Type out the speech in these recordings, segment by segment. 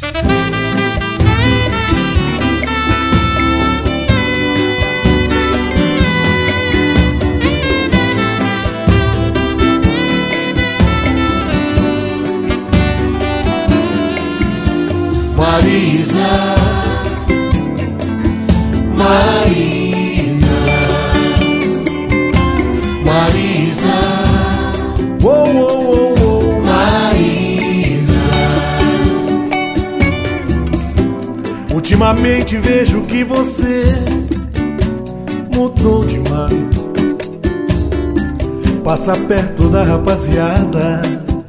Marisa, Marisa, Marisa, Oh, oh, oh, oh. Marisa. Ultimamente vejo que você mudou demais. Passa perto da rapaziada,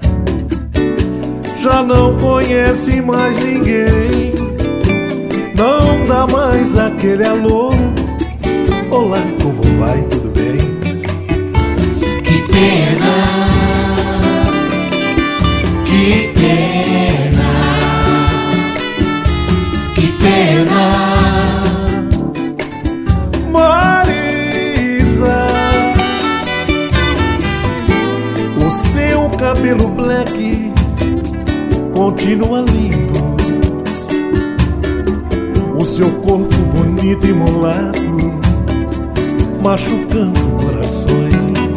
já não conhece mais ninguém. Não dá mais aquele alô. Olá, como vai? Tudo bem? Que pena, que pena, que pena. Marisa, o seu cabelo black continua lindo, o seu corpo bonito e molado, machucando corações.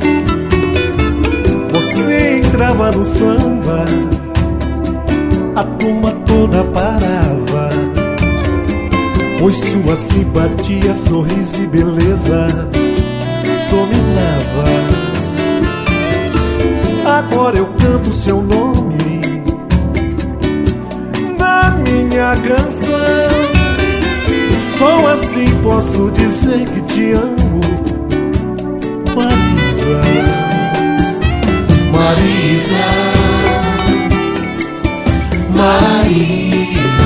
Você entrava no samba, a turma toda parava, pois sua simpatia, sorriso e beleza dominava. Agora eu canto seu nome na minha canção, só assim posso dizer que te amo, Marisa. Marisa, Marisa,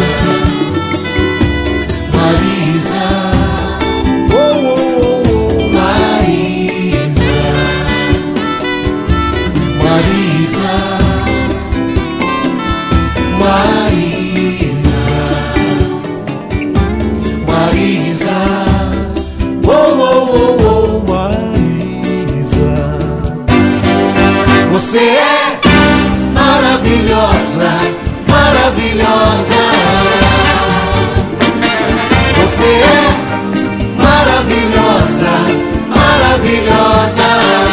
Marisa, Oh, oh, oh, oh. Marisa, Marisa, Marisa, Marisa, oh, oh, oh, oh. Marisa, Você é maravilhosa, maravilhosa. Você é maravilhosa, maravilhosa.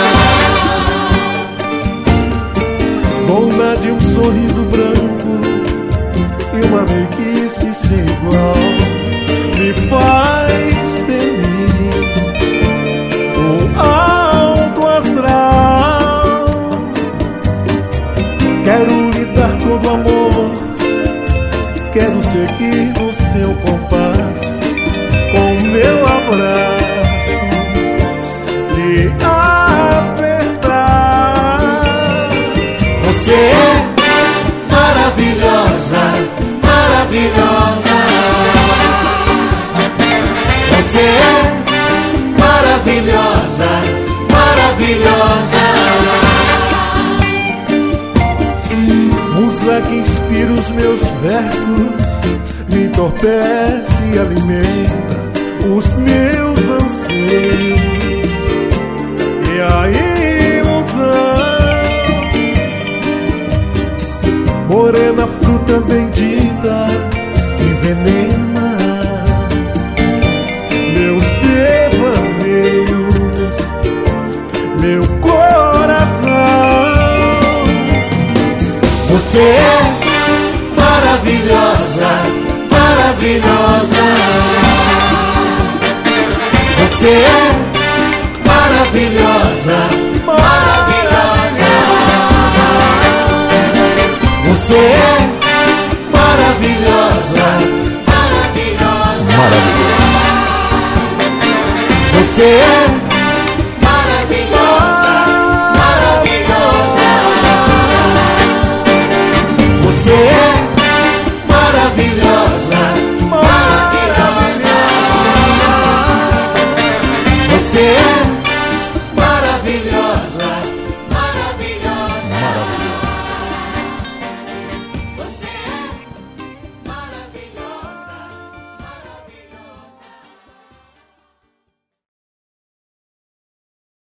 bondade, um sorriso branco e uma meiguice sem igual me faz feliz. Um alto astral, quero lhe dar todo amor, quero seguir no seu compasso, com meu abraço lhe apertar. Você é maravilhosa, maravilhosa. Você é maravilhosa, maravilhosa. Musa que inspira os meus versos, me entorpece e alimenta os meus anseios e a ilusão. Morena, fruta bendita, envenena meus devaneios, meu coração. Você é maravilhosa, maravilhosa. Você é maravilhosa, maravilhosa. Você é maravilhosa, maravilhosa, maravilhosa. Você é maravilhosa, maravilhosa. Você é maravilhosa, maravilhosa. Você é